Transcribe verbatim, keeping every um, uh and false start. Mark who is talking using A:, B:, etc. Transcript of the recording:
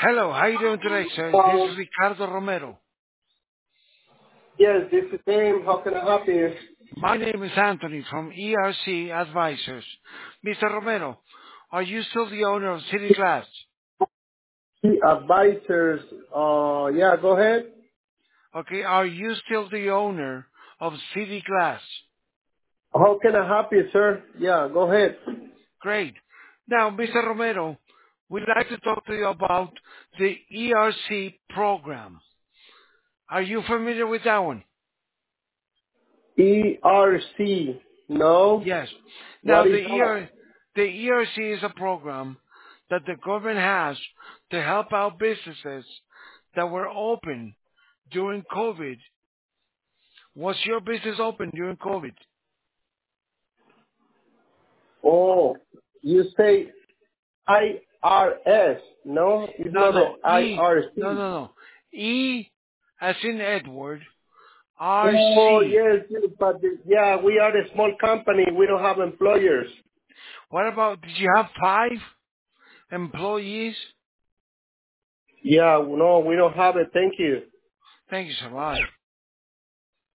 A: Hello, how you doing today, sir? This
B: Um,
A: is Ricardo Romero.
B: yes, this is him. How can I help you?
A: My name is Anthony from E R C Advisors. Mister Romero, are you still the owner of City Glass?
B: The advisors. Uh, yeah, go ahead.
A: Okay, are you still the owner of City Glass?
B: How can I help you, sir? Yeah, go ahead.
A: Great. Now, Mister Romero, we'd like to talk to you about the E R C program. Are you familiar with that one?
B: E R C. No.
A: Yes. Now,
B: What
A: the
B: is that?
A: E R, the E R C is a program that the government has to help out businesses that were open during COVID. Was your business open during COVID?
B: Oh, you say I R S. No, it's
A: No,
B: not the
A: no. E. No,
B: I R C.
A: no, no. E as in Edward.
B: Oh,
A: R C.
B: yes, yes, but the, yeah, we are a small company. We don't have employers.
A: What about, did you have five employees?
B: Yeah, no, we don't have it. Thank you.
A: Thank you so much.